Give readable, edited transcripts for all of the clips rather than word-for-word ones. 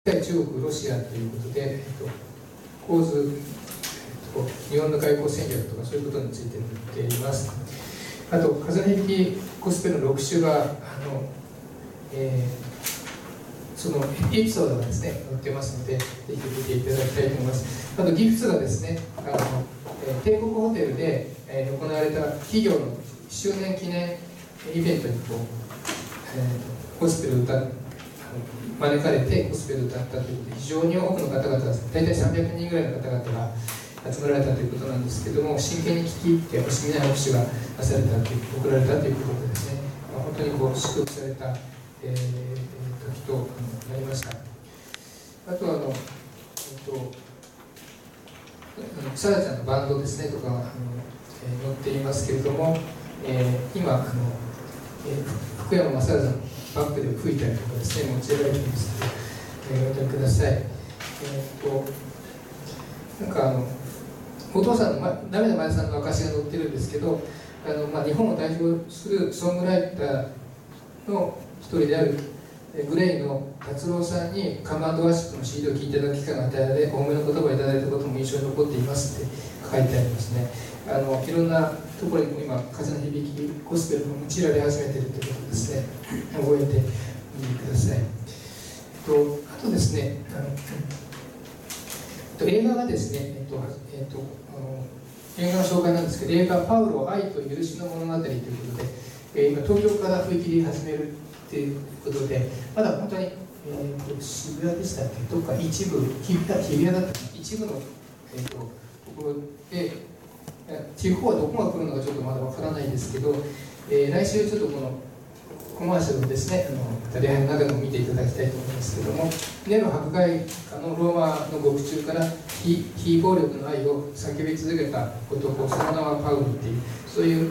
中国、ロシアということで、構図、日本の外交戦略とかそういうことについて載っています。あと、風の響きゴスペルの6種がそのエピソードがですね載ってますので、ぜひ見ていただきたいと思います。あと、ギフツがですね、帝国ホテルで行われた企業の周年記念イベントにゴスペルを歌う招かれてゴスペルを歌ったということで、非常に多くの方々、大体300人ぐらいの方々が集まられたということなんですけれども、真剣に聞き入って惜しみない拍手がなされたという、送られたということでですね、本当に祝福された、時となりました。あとサラちゃんのバンドですねとか載っていますけれども、今福山雅治さんのバックで吹いたりとかですね用いられていますので、ご覧ください。なんかお父さんの涙前田さんの証が載ってるんですけど、日本を代表するソングライターの一人であるグレイの達郎さんにカム&ワーシップの CD を聴いていただく機会が与えられ、お褒めの言葉をいただいたことも印象に残っていますって書いてありますね。いろんなところにも今風の響きゴスペルも用いられ始めているということですね。覚えてみてください。あとですね、映画がですね、映画の紹介なんですけど、映画パウロ愛と許しの物語ということで、今東京から振り切り始めるということで、まだ本当に、渋谷でしたっけ、どっか一部、日比谷だったかな、一部の、ところで、地方はどこが来るのかちょっとまだわからないですけど、来週ちょっとこのコマーシャルをですね、礼拝の中でも見ていただきたいと思いますけれども、ネロ迫害家のローマの獄中から非暴力の愛を叫び続けた男、その名はパウロっていう、そういう、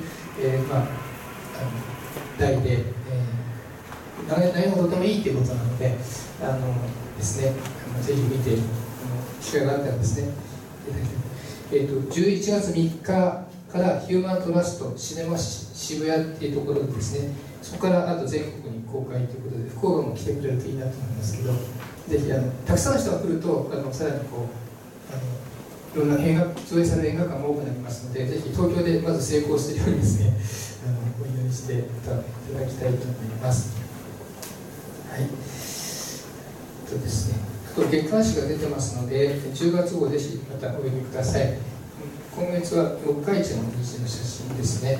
題で、内容がとてもいいということなので、ですね、ぜひ見て、機会があったらですね、11月3日からヒューマントラストシネマ渋谷っていうところでですね、そこからあと全国に公開ということで、福岡も来てくれるといいなと思いますけど、ぜひたくさんの人が来るとさらにいろんな上映される映画館も多くなりますので、ぜひ東京でまず成功するようにですね、お祈りしていただきたいと思います。はい。ですね、あと月刊誌が出てますので、10月号ぜひまたお読みください。今月は四日市の虹の写真ですね。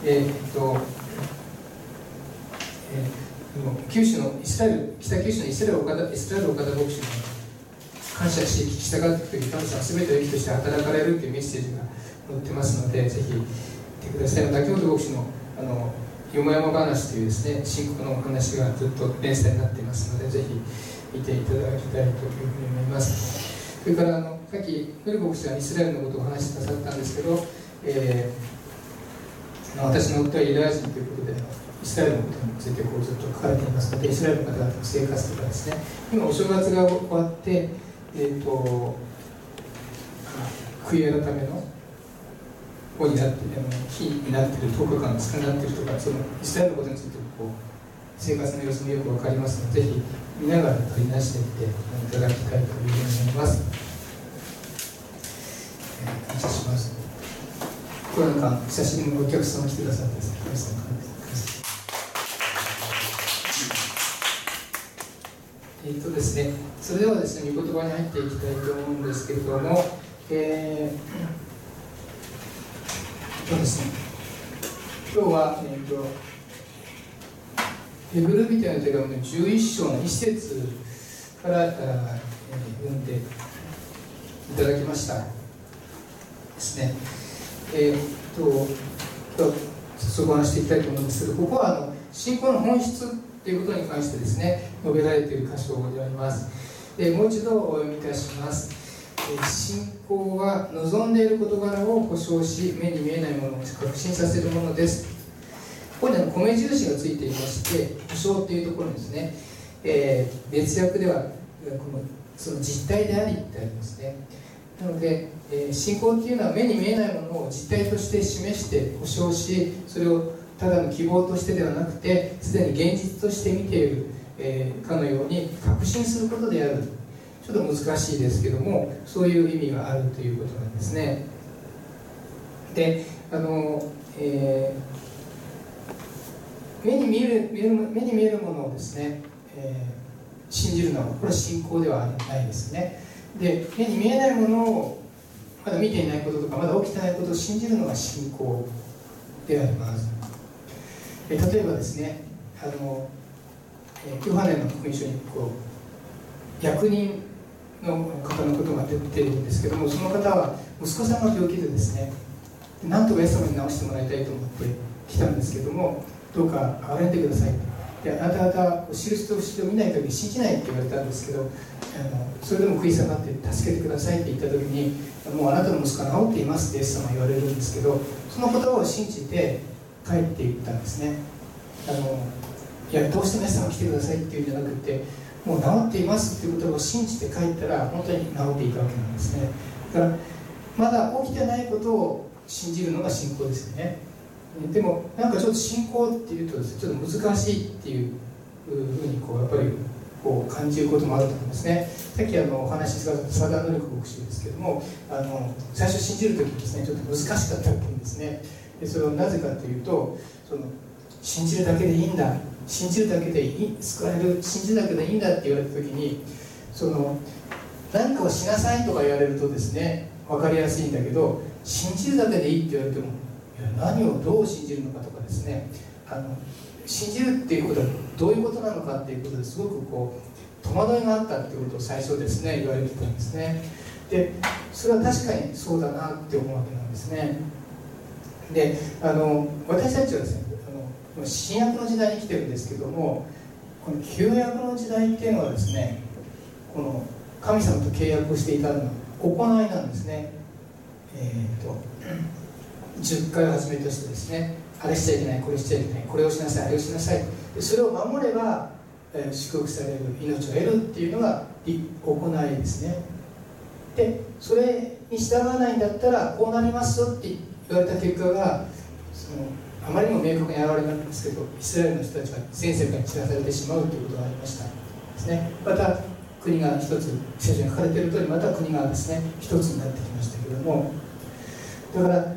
九州の北九州のイスラエル岡田牧師の感謝し聞き従っていくという神様すべてを益として働かれるというメッセージが載ってますので、ぜひ見てください。秋元牧師のよもやま話というですね、深刻のお話がずっと連載になっていますので、ぜひ見ていただきたいというふうに思います。それからさっきフル牧師がイスラエルのことをお話しくださったんですけど、私の夫はユダヤ人ということでイスラエルのことについてずっと書かれていますので、イスラエルの方々の生活とかですね、今お正月が終わって悔い改めの日になっている10日間2日になっているとか、そのイスラエルのことについて生活の様子もよく分かりますので、ぜひ見ながら取り出してみていただきたいというふうに思います。感謝します。今日なんか久しぶりにお客様来てくださってですね、ですね、それではですね、御言葉に入っていきたいと思うんですけれども、ですね、今日は、ヘブル人への手紙の11章の1節から読んでいただきましたですね。今日早速お話していきたいと思うんですけど、ここは信仰の本質ということに関してですね、述べられている箇所であります。もう一度お読みいたします。信仰は望んでいる事柄を保証し、目に見えないものを確信させるものです。ここに米印がついていまして、保証というところですね、別訳ではその実体でありってありますね。なので、信仰っていうのは目に見えないものを実体として示して保証し、それをただの希望としてではなくて、すでに現実として見ている、 かのように確信することである。ちょっと難しいですけども、そういう意味があるということなんですね。で、目に見えるものをですね、信じるのは、これは信仰ではないですね。で、目に見えないものをまだ見ていないこととか、まだ起きてないことを信じるのが信仰であります。例えばですね、ヨハネの福音書に役人の方のことが出ているんですけども、その方は息子さんが病気でですね、なんとかイエス様に治してもらいたいと思って来たんですけども、どうか憐れんでください。で、あなた方印と不思議を見ない限り信じないって言われたんですけど、それでも食い下がって助けてくださいって言った時に、もうあなたの息子は治っていますってイエス様は言われるんですけど、その言葉を信じて帰っていったんですね。いや、どうしてもイエス様来てくださいっていうんじゃなくて、もう治っていますっていうことを信じて帰ったら本当に治っていたわけなんですね。だからまだ起きてないことを信じるのが信仰ですよね。でもなんかちょっと信仰っていうとですね、ちょっと難しいっていうふうにやっぱり感じることもあると思いますね。さっきお話ししたサダン能力牧師ですけども、最初信じるときにですね、ちょっと難しかったわけですね。でそれはなぜかというと、信じるだけでいいんだ、信じるだけで救われる、信じるだけでいいんだって言われたときに、何かをしなさいとか言われるとですね、分かりやすいんだけど、信じるだけでいいって言われても、何をどう信じるのかとかですね、信じるっていうことはどういうことなのかっていうことですごく戸惑いがあったっていうことを最初ですね、言われてたんですね。でそれは確かにそうだなって思うわけなんですね。で私たちはですね、新約の時代に来てるんですけども、この旧約の時代っていうのはですね、この神様と契約をしていたのは行いなんですね。10回をはじめとしてですね、あれしちゃいけない、これしちゃいけない、これをしなさい、あれをしなさい、でそれを守れば、祝福される、命を得るっていうのが行いですね。でそれに従わないんだったらこうなりますよって言われた結果があまりにも明確に現れるんですけど、イスラエルの人たちが全世界に散らされてしまうということがありましたですね。また国が一つ、聖書に書かれている通り、また国がですね一つになってきましたけれども、だから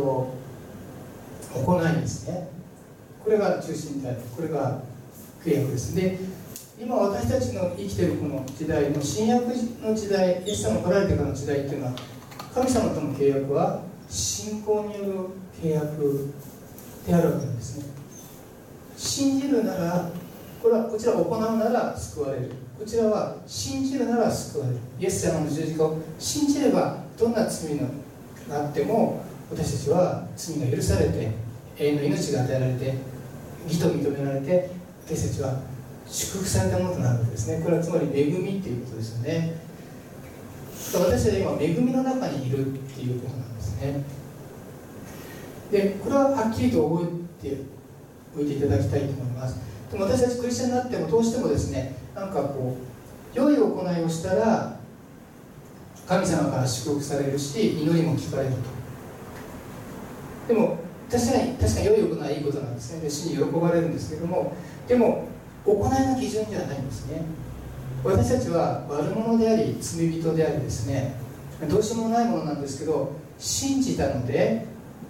行いですね、これが中心である、これが旧約です。で今私たちの生きているこの時代の新約の時代、イエス様が来られてからの時代っていうのは、神様との契約は信仰による契約であるわけなんですね。信じるなら、こちら行うなら救われる、こちらは信じるなら救われる。イエス様の十字架を信じれば、どんな罪があっても私たちは罪が許されて、永遠の命が与えられて、義と認められて、私たちは祝福されたものとなるわけですね。これはつまり恵みっていうことですよね。私たちは今恵みの中にいるっていうことなんですね。でこれははっきりと覚えておいていただきたいと思います。でも私たちクリスチャンになってもどうしてもですね、なんか良い行いをしたら神様から祝福されるし、祈りも聞かれると。でも確かに良い行いはいいことなんですね。で主に喜ばれるんですけども、でも行いの基準じゃないんですね。私たちは悪者であり罪人でありですね、どうしようもないものなんですけど、信じたので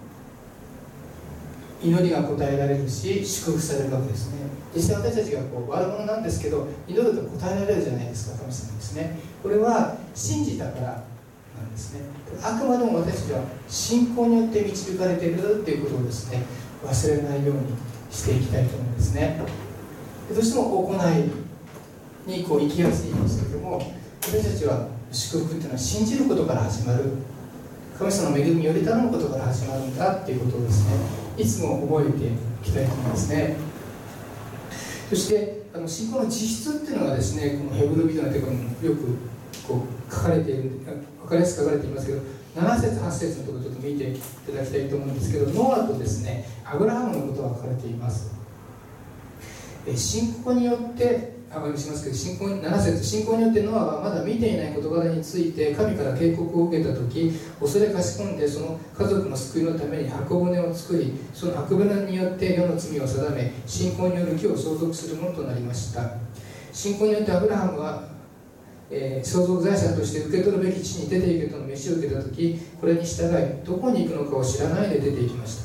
祈りが応えられるし祝福されるわけですね。実際私たちが悪者なんですけど、祈ると応えられるじゃないですか、神様ですね。これは信じたからなんですね。あくまでも私たちは信仰によって導かれているということをですね、忘れないようにしていきたいと思うんですね。どうしても行いに生きやすいんですけども、私たちは祝福というのは信じることから始まる、神様の恵みにより頼むことから始まるんだっていうことをですね、いつも覚えていきたいと思いますね。そして信仰の実質っていうのがですね、このヘブル人の手紙によく書かれている、分かりやすく書かれていますけど、7節8節のところちょっと見ていただきたいと思うんですけど、ノアとですねアブラハムのことが書かれています。信仰によってお読みしますけど、7節、信仰によってノアはまだ見ていない事柄について神から警告を受けたとき、恐れかし込んでその家族の救いのために箱舟を作り、その箱舟によって世の罪を定め、信仰による義を相続するものとなりました。信仰によってアブラハムは、相続財産として受け取るべき地に出ていけとの召しを受けたとき、これに従いどこに行くのかを知らないで出ていきました。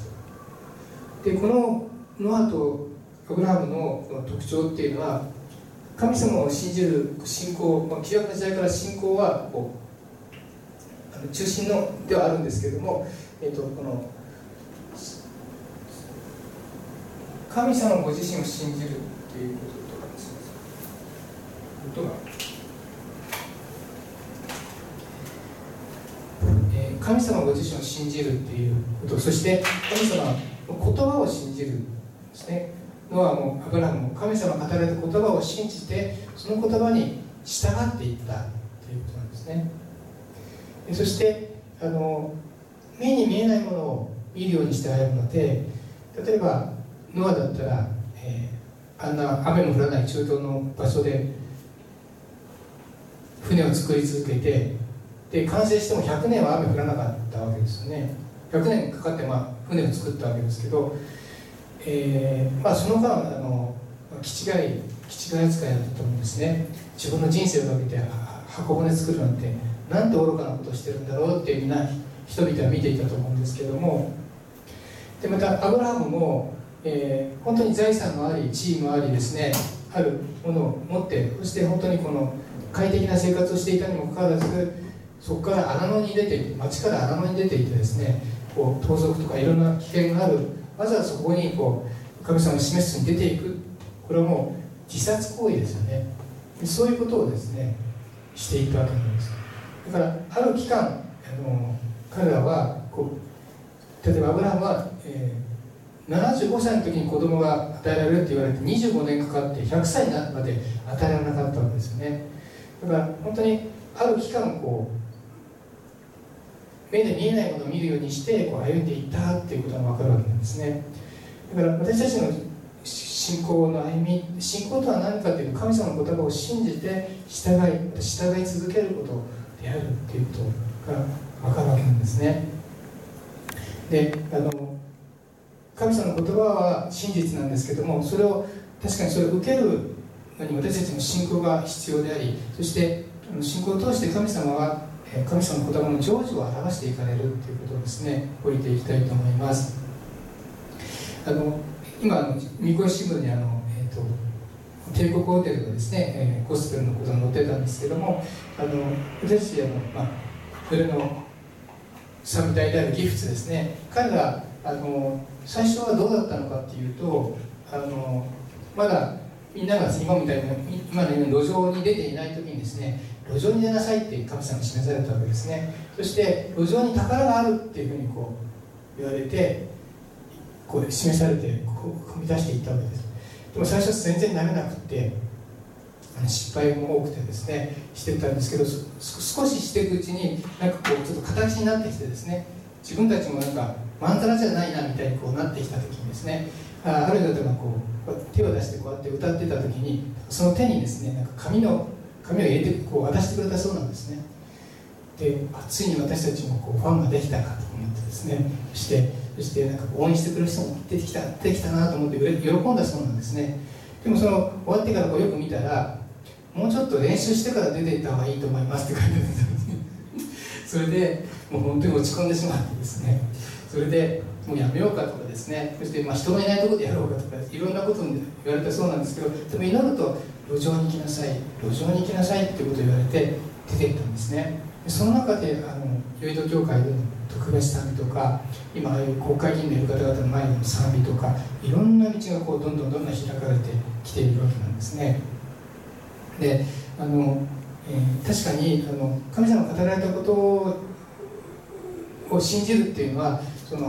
でこのノアとアブラハムの特徴っていうのは、神様を信じる信仰、旧約の時代から信仰は中心ではあるんですけれども、この神様ご自身を信じるっていうこととかですね、神様ご自身を信じるっていうこと、そして神様の言葉を信じるですね。ノアもアブラハムも神様が語られた言葉を信じて、その言葉に従っていったということなんですね。そして目に見えないものを見るようにして歩むので、例えばノアだったら、あんな雨も降らない中東の場所で船を作り続けて、で完成しても100年は雨降らなかったわけですよね。100年かかって船を作ったわけですけど、その間気違い扱いだったと思うんですね。自分の人生をかけて箱舟作るなんてなんて愚かなことをしてるんだろうっていうみんな人々は見ていたと思うんですけれども、でまたアブラハムも、本当に財産もあり地位もありですね、あるものを持って、そして本当にこの快適な生活をしていたにもかかわらず、そこから荒野に出ていて、町から荒野に出ていてですね、盗賊とかいろんな危険がある、わざわざそこに神様の示すに出ていく、これはもう自殺行為ですよね。そういうことをですねしていたわけなんです。だからある期間彼らは例えばアブラハムは、75歳の時に子供が与えられるって言われて25年かかって100歳になるまで与えられなかったわけですよね。だから本当にある期間目で見えないものを見るようにして歩んでいったっていうことが分かるわけなんですね。だから私たちの信仰の歩み、信仰とは何かというと、神様の言葉を信じて従い続けることであるっていうことが分かるわけなんですね。で神様の言葉は真実なんですけども、確かにそれを受けるのに私たちの信仰が必要であり、そして信仰を通して神様の言葉の成就を表していかれるということをですね、降りていきたいと思います。今三越新聞に帝国ホテルのですね、ゴスペルのことが載ってたんですけども、私たちそれの賛美隊であるギフツですね、彼ら最初はどうだったのかっていうと、まだみんなが今みたいな今のように路上に出ていない時にですね、路上に出なさいって神様に示されたわけですね。そして路上に宝があるっていうふうに言われて示されて踏み出していったわけです。でも最初は全然慣れなくて失敗も多くてですねしていったんですけど、少ししていくうちにちょっと形になってきてですね、自分たちもまんざらじゃないなみたいになってきた時にですね、ある方が手を出してこうやって歌ってた時に、その手にですね紙を入れて渡してくれたそうなんですね。でついに私たちもファンができたかと思ってですね、そして応援してくれる人も出てきたなと思って喜んだそうなんですね。でも終わってからよく見たら、もうちょっと練習してから出ていった方がいいと思いますって書いてあるんですね。それでもう本当に落ち込んでしまってですね、それでもうやめようかとかですね、そして人のいないところでやろうかとかいろんなことに言われたそうなんですけど、でも祈ると路上に行きなさいっていうことを言われて出ていったんですね。その中でヨイド教会での特別賛美とか、今ああいう国会議員のいる方々の前での賛美とか、いろんな道がどんどん開かれてきているわけなんですね。で確かに神様が語られたことを信じるっていうのは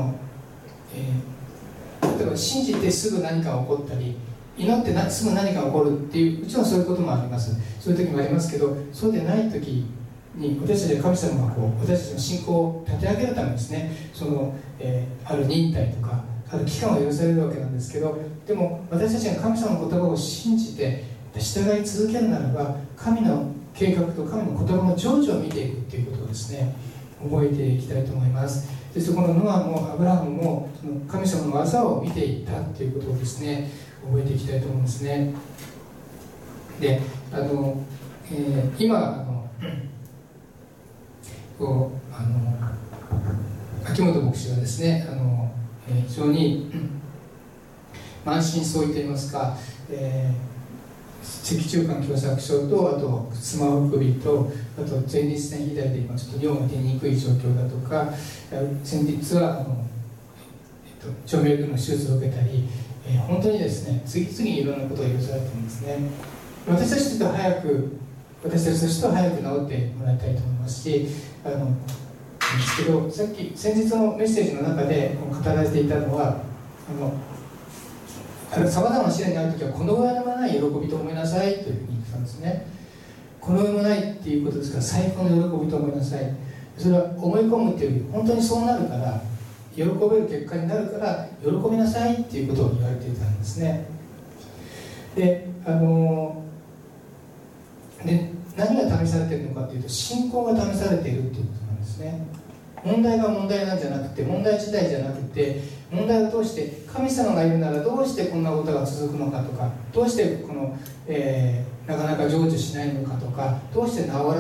例えば信じてすぐ何かが起こったり、祈ってすぐ何かが起こるっていう、もちろんそういうこともあります。そういう時もありますけど、そうでない時に私たちは神様が私たちの信仰を立て上げるためにですね、ある忍耐とかある期間を許されるわけなんですけど、でも私たちが神様の言葉を信じて従い続けるならば、神の計画と神の言葉の成就を見ていくということをですね、覚えていきたいと思います。そしてこのノアもアブラハムもその神様の技を見ていったということをですね、覚えていきたいと思うんですね。で、今秋元牧師はですね、非常に満身創痍といいますか、脊柱管狭窄症と、あとスマホ首と、あと前立腺肥大で今ちょっと尿が出にくい状況だとか、先日は腸苗の手術を受けたり、本当にですね、次々にいろんなことを許されているんですね。私たちとしては早く治ってもらいたいと思いますし、ですけど、先日のメッセージの中で語られていたのは、さまざまな試練にあるときはこの上もない喜びと思いなさいというふうに言ってたんですね。この上もないっていうことですから、最高の喜びと思いなさい。それは思い込むっていうより、本当にそうなるから、喜べる結果になるから喜びなさいっていうことを言われていたんですね。で、何が試されているのかというと、信仰が試されているということなんですね。問題が問題なんじゃなくて、問題自体じゃなくて、問題を通して神様がいるならどうしてこんなことが続くのかとか、どうしてなかなか成就しないのかとか、どうして治ら